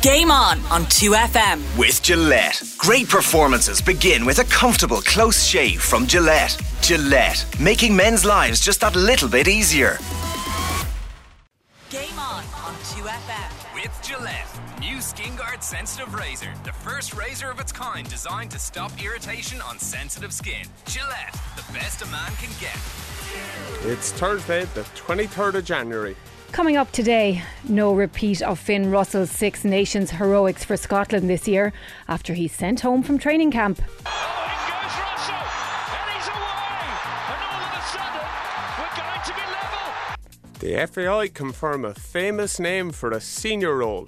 Game on 2FM. With Gillette. Great performances begin with a comfortable, close shave from Gillette. Gillette, making men's lives just that little bit easier. Game on 2FM. With Gillette. New Skin Guard Sensitive Razor. The first razor of its kind designed to stop irritation on sensitive skin. Gillette, the best a man can get. It's Thursday, the 23rd of January. Coming up today, no repeat of Finn Russell's Six Nations heroics for Scotland this year after he's sent home from training camp. Oh, in goes Russell, and he's away, and all of a sudden, we're going to be level. The FAI confirm a famous name for a senior role.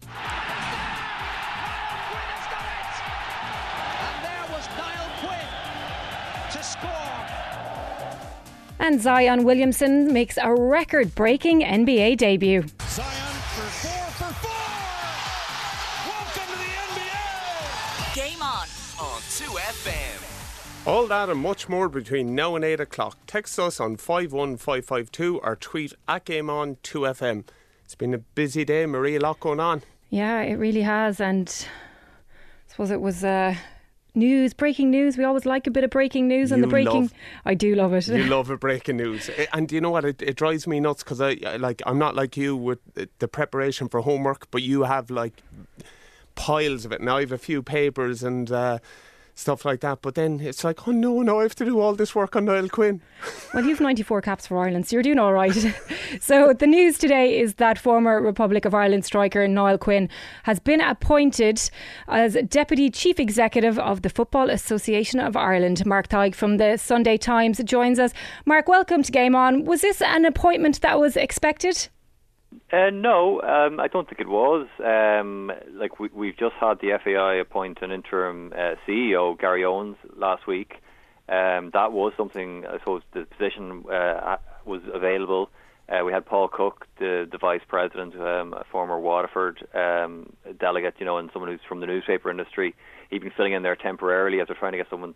And Zion Williamson makes a record-breaking NBA debut. Zion for 4 for 4. Welcome to the NBA. Game on 2FM. All that and much more between now and 8 o'clock. Text us on 51552 or tweet at GameOn2FM. It's been a busy day, Marie, a lot going on. Yeah, it really has, and I suppose it was breaking news. We always like a bit of breaking news, and the breaking. I do love it. You love a breaking news, and you know what? It drives me nuts because I'm not like you with the preparation for homework, but you have like piles of it. Now I have a few papers and stuff like that, but then it's like, oh no, I have to do all this work on Niall Quinn. Well, you've 94 caps for Ireland, so you're doing all right. So the news today is that former Republic of Ireland striker Niall Quinn has been appointed as Deputy Chief Executive of the Football Association of Ireland. Mark Tighe from the Sunday Times joins us. Mark, welcome to Game On. Was this an appointment that was expected? No, I don't think it was. We've just had the FAI appoint an interim CEO, Gary Owens, last week. That was something, I suppose, the position was available. We had Paul Cook, the vice president, a former Waterford delegate, and someone who's from the newspaper industry. He'd been filling in there temporarily as they're trying to get someone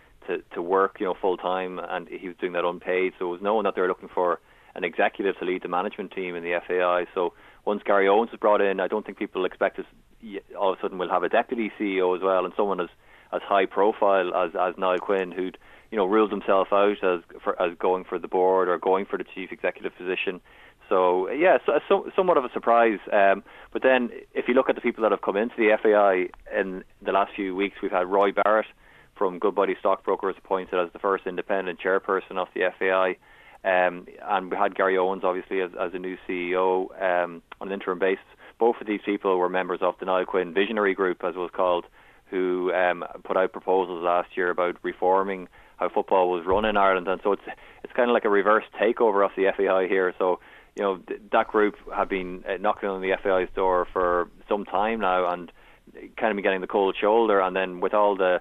to work, full time, and he was doing that unpaid. So it was known that they were looking for an executive to lead the management team in the FAI. So once Gary Owens was brought in, I don't think people expect us all of a sudden we'll have a deputy CEO as well, and someone as high profile as Niall Quinn, who'd ruled himself out as going for the board or going for the chief executive position. So yeah, somewhat of a surprise. But then if you look at the people that have come into the FAI in the last few weeks, we've had Roy Barrett from Goodbody Stockbrokers appointed as the first independent chairperson of the FAI. And we had Gary Owens, obviously, as a new CEO on an interim basis. Both of these people were members of the Niall Quinn Visionary Group, as it was called, who put out proposals last year about reforming how football was run in Ireland. And so it's kind of like a reverse takeover of the FAI here. So, that group have been knocking on the FAI's door for some time now and kind of been getting the cold shoulder. And then with all the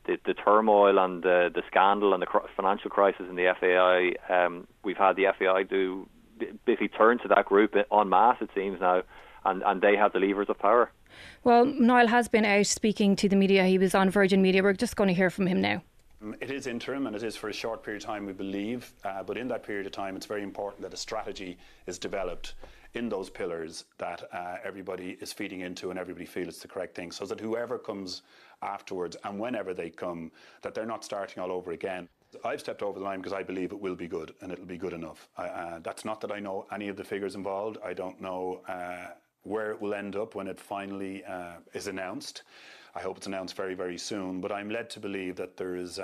turmoil and the scandal and the financial crisis in the FAI, we've had the FAI basically turn to that group en masse, it seems now, and they have the levers of power. Well, Niall has been out speaking to the media. He was on Virgin Media. We're just going to hear from him now. It is interim and it is for a short period of time, we believe, but in that period of time it's very important that a strategy is developed in those pillars that everybody is feeding into and everybody feels it's the correct thing, so that whoever comes afterwards and whenever they come, that they're not starting all over again. I've stepped over the line because I believe it will be good and it'll be good enough. That's not that I know any of the figures involved. I don't know where it will end up when it finally is announced. I hope it's announced very, very soon, but I'm led to believe that there is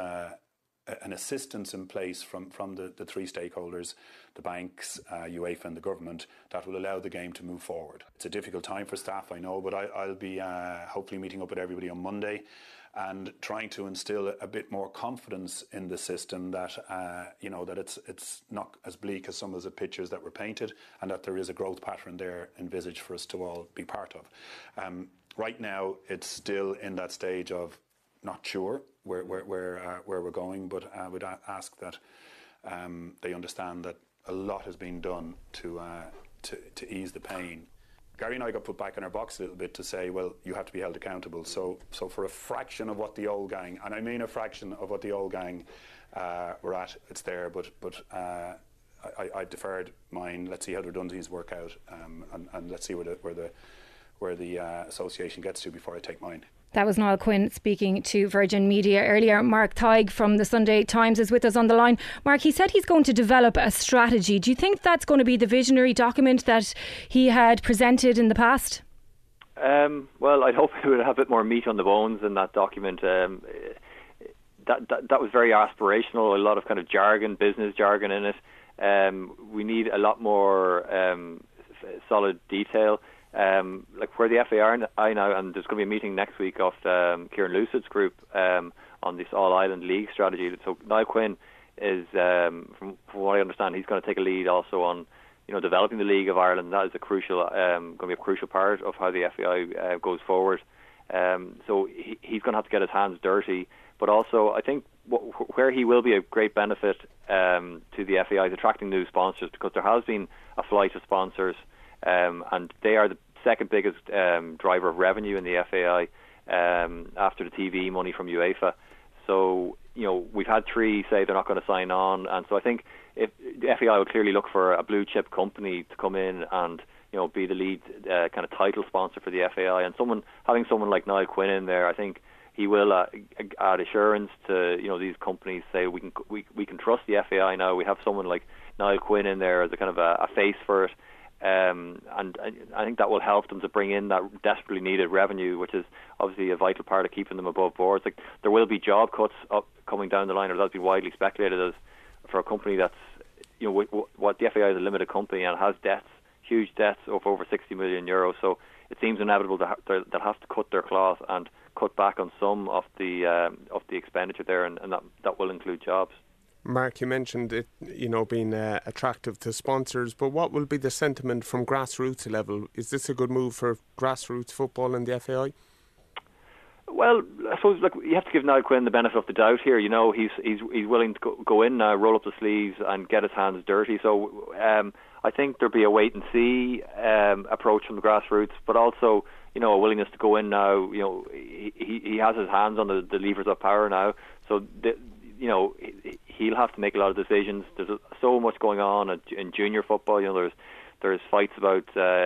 an assistance in place from the three stakeholders, the banks, UEFA and the government, that will allow the game to move forward. It's a difficult time for staff, I know, but I'll be hopefully meeting up with everybody on Monday and trying to instill a bit more confidence in the system that, that it's not as bleak as some of the pictures that were painted and that there is a growth pattern there envisaged for us to all be part of. Right now, it's still in that stage of not sure where we're going, but I would ask that they understand that a lot has been done to ease the pain. Gary and I got put back in our box a little bit to say, well, you have to be held accountable. So for a fraction of what the old gang, and I mean a fraction of what the old gang were at, it's there. But I deferred mine. Let's see how the redundancies work out, and let's see where where the association gets to before I take mine. That was Niall Quinn speaking to Virgin Media earlier. Mark Tighe from the Sunday Times is with us on the line. Mark, he said he's going to develop a strategy. Do you think that's going to be the visionary document that he had presented in the past? Well, I'd hope it would have a bit more meat on the bones in that document. That was very aspirational, a lot of kind of jargon, business jargon in it. We need a lot more solid detail. Like where the FAI now, and there's going to be a meeting next week of Kieran Lucid's group on this All-Ireland League strategy. So Niall Quinn is, from what I understand, he's going to take a lead also on developing the League of Ireland. That is going to be a crucial part of how the FAI goes forward. So he's going to have to get his hands dirty. But also, I think where he will be a great benefit to the FAI is attracting new sponsors, because there has been a flight of sponsors. And they are the second biggest driver of revenue in the FAI after the TV money from UEFA. So, we've had 3 say they're not going to sign on. And so I think if the FAI will clearly look for a blue chip company to come in and, be the lead kind of title sponsor for the FAI. And having someone like Niall Quinn in there, I think he will add assurance to, these companies, say we can trust the FAI now. We have someone like Niall Quinn in there as a kind of a face for it. And I think that will help them to bring in that desperately needed revenue, which is obviously a vital part of keeping them above board. Like, there will be job cuts coming down the line, or that's been widely speculated as, for a company that's, what the FAI is a limited company and has debts, huge debts of over 60 million euros. So it seems inevitable that they'll have to cut their cloth and cut back on some of the expenditure there, and that will include jobs. Mark, you mentioned it, being attractive to sponsors, but what will be the sentiment from grassroots level? Is this a good move for grassroots football in the FAI? Well, I suppose you have to give Niall Quinn the benefit of the doubt here. He's willing to go in now, roll up the sleeves, and get his hands dirty. So I think there'll be a wait and see approach from the grassroots, but also a willingness to go in now. He has his hands on the levers of power now, so he'll have to make a lot of decisions. There's so much going on in junior football. There's fights about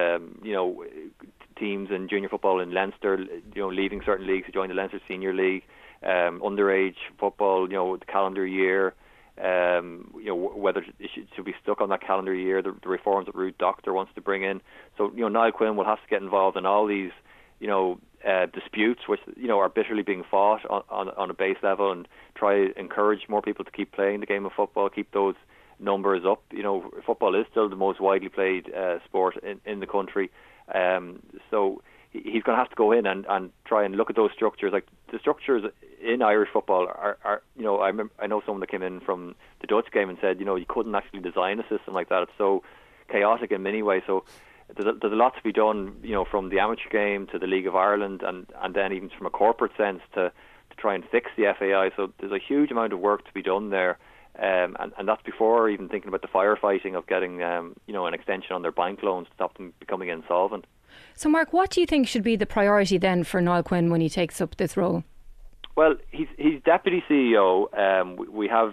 teams in junior football in Leinster, leaving certain leagues to join the Leinster Senior League. Underage football, the calendar year. Whether it should be stuck on that calendar year. The reforms that Ruud Doctor wants to bring in. So Niall Quinn will have to get involved in all these disputes, which are bitterly being fought on a base level, and try to encourage more people to keep playing the game of football, keep those numbers up. Football is still the most widely played sport in the country, so he's going to have to go in and try and look at those structures. Like, the structures in Irish football are I know someone that came in from the Dutch game and said you couldn't actually design a system like that. It's so chaotic in many ways. So there's a lot to be done, from the amateur game to the League of Ireland, and then even from a corporate sense to try and fix the FAI. So there's a huge amount of work to be done there, and that's before even thinking about the firefighting of getting an extension on their bank loans to stop them becoming insolvent. So, Mark, what do you think should be the priority then for Niall Quinn when he takes up this role? Well, he's deputy CEO. We have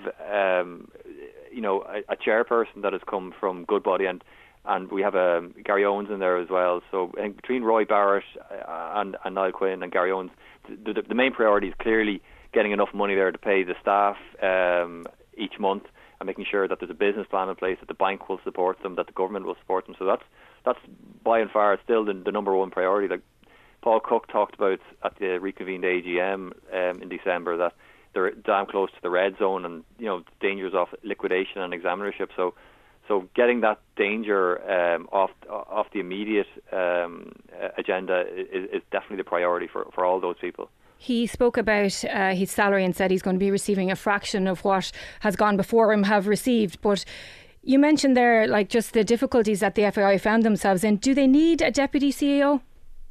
a chairperson that has come from Goodbody, and we have Gary Owens in there as well. So I think between Roy Barrett and Niall Quinn and Gary Owens, the main priority is clearly getting enough money there to pay the staff each month, and making sure that there's a business plan in place, that the bank will support them, that the government will support them. So that's by and far still the number one priority. Like Paul Cook talked about at the reconvened AGM in December, that they're damn close to the red zone, and dangers of liquidation and examinership. So getting that danger off the immediate agenda is definitely the priority for all those people. He spoke about his salary and said he's going to be receiving a fraction of what has gone before him have received. But you mentioned there, just the difficulties that the FAI found themselves in. Do they need a deputy CEO?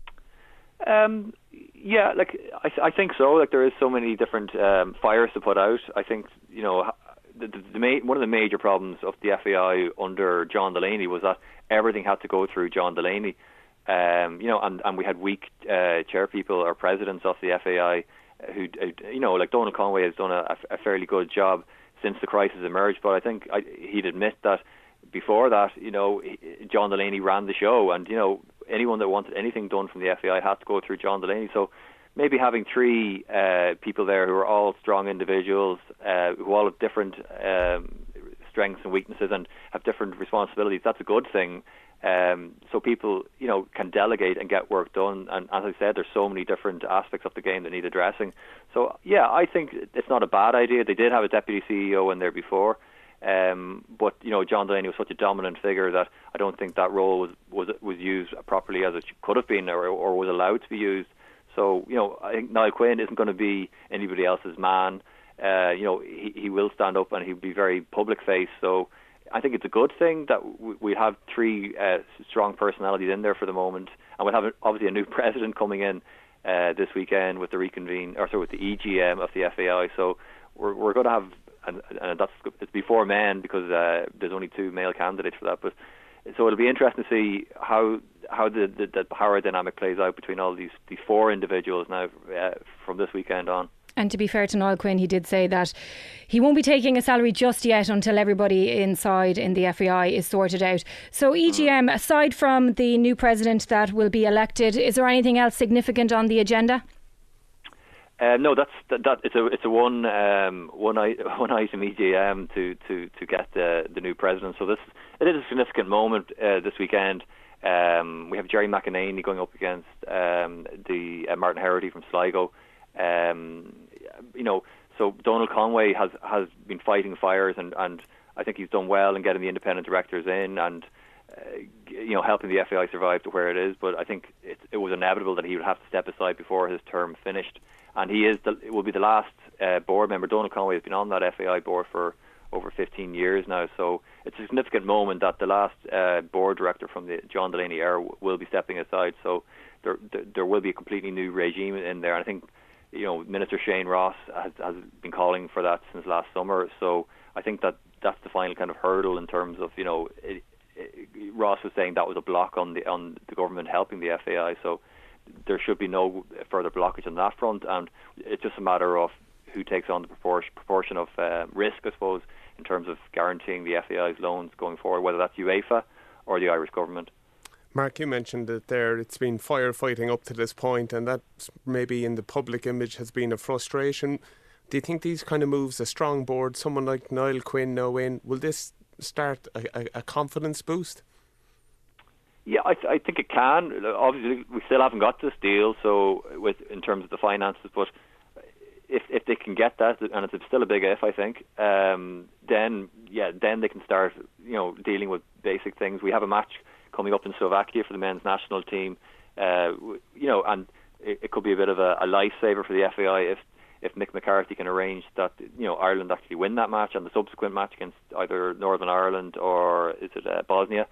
Yeah, I think so. There is so many different fires to put out. I think one of the major problems of the FAI under John Delaney was that everything had to go through John Delaney. And we had weak chairpeople or presidents of the FAI who like Donald Conway has done a fairly good job since the crisis emerged. But I think he'd admit that before that, John Delaney ran the show, and anyone that wanted anything done from the FAI had to go through John Delaney. So maybe having three people there who are all strong individuals, who all have different strengths and weaknesses and have different responsibilities, that's a good thing. So people, can delegate and get work done. And as I said, there's so many different aspects of the game that need addressing. So yeah, I think it's not a bad idea. They did have a deputy CEO in there before, but John Delaney was such a dominant figure that I don't think that role was used properly as it could have been or was allowed to be used. So I think Niall Quinn isn't going to be anybody else's man. He will stand up and he'll be very public face. So I think it's a good thing that we have three strong personalities in there for the moment, and we'll have obviously a new president coming in this weekend with the with the EGM of the FAI. So we're going to have, and it's before men because there's only two male candidates for that. But so it'll be interesting to see how the power dynamic plays out between all these four individuals now from this weekend on. And to be fair to Niall Quinn, he did say that he won't be taking a salary just yet until everybody inside in the FAI is sorted out. So EGM, aside from the new president that will be elected, is there anything else significant on the agenda? No, it's a one item EGM to get the new president. So it is a significant moment this weekend. We have Jerry McEnany going up against the Martin Herity from Sligo. So Donald Conway has been fighting fires, and I think he's done well in getting the independent directors in and helping the FAI survive to where it is. But I think it was inevitable that he would have to step aside before his term finished, and it will be the last board member. Donald Conway has been on that FAI board for over 15 years now, so it's a significant moment that the last board director from the John Delaney era will be stepping aside. So there will be a completely new regime in there. And I think Minister Shane Ross has been calling for that since last summer. So I think that's the final kind of hurdle in terms of Ross was saying that was a block on the government helping the FAI. So there should be no further blockage on that front, and it's just a matter of who takes on the proportion of risk, I suppose, in terms of guaranteeing the FAI's loans going forward, whether that's UEFA or the Irish government. Mark, you mentioned it there, it's been firefighting up to this point, and that maybe in the public image has been a frustration. Do you think these kind of moves, a strong board, someone like Niall Quinn now in, will this start a confidence boost? Yeah, I think it can. Obviously, we still haven't got this deal, so in terms of the finances, but if they can get that, and it's still a big if, I think, then they can start dealing with basic things. We have a match coming up in Slovakia for the men's national team, and it could be a bit of a lifesaver for the FAI if Mick McCarthy can arrange that Ireland actually win that match, and the subsequent match against either Northern Ireland or is it Bosnia.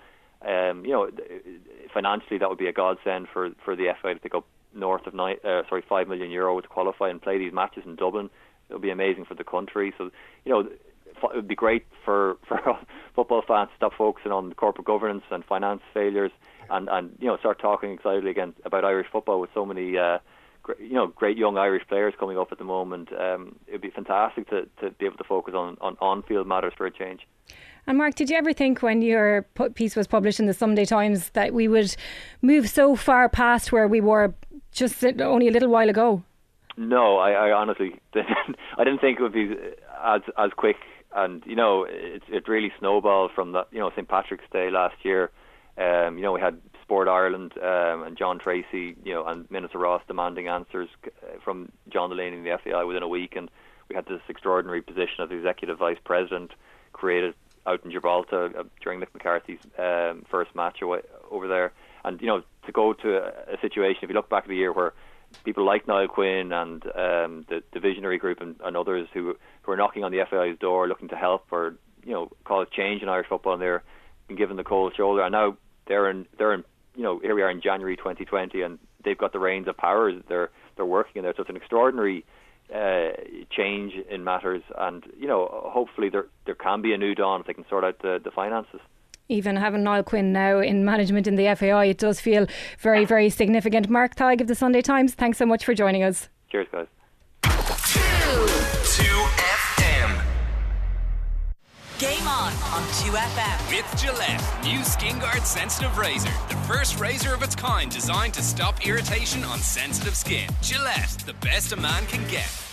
Financially that would be a godsend for the FAI to pick up north of €5 million to qualify and play these matches in Dublin. It would be amazing for the country. So it would be great for football fans to stop focusing on corporate governance and finance failures and start talking excitedly again about Irish football with so many great young Irish players coming up at the moment. It would be fantastic to be able to focus on-field matters for a change. And Mark, did you ever think when your piece was published in the Sunday Times that we would move so far past where we were just only a little while ago? No, I honestly didn't. I didn't think it would be as quick. And it really snowballed from that. St Patrick's Day last year. We had Sport Ireland and John Tracy, and Minister Ross demanding answers from John Delaney and the FAI within a week, and we had this extraordinary position of the executive vice president created out in Gibraltar during Mick McCarthy's first match over there. And to go to a situation, if you look back at the year where people like Niall Quinn and the Visionary Group and others who are knocking on the FAI's door looking to help or cause change in Irish football, and they're been given the cold shoulder, and now they're in here we are in January 2020 and they've got the reins of power. They're working in there, so it's an extraordinary change in matters, and hopefully there can be a new dawn if they can sort out the finances. Even having Niall Quinn now in management in the FAI, it does feel very, very significant. Mark Tighe of the Sunday Times, thanks so much for joining us. Cheers, guys. 2FM. Game on 2FM. With Gillette, new Skin Guard Sensitive Razor. The first razor of its kind designed to stop irritation on sensitive skin. Gillette, the best a man can get.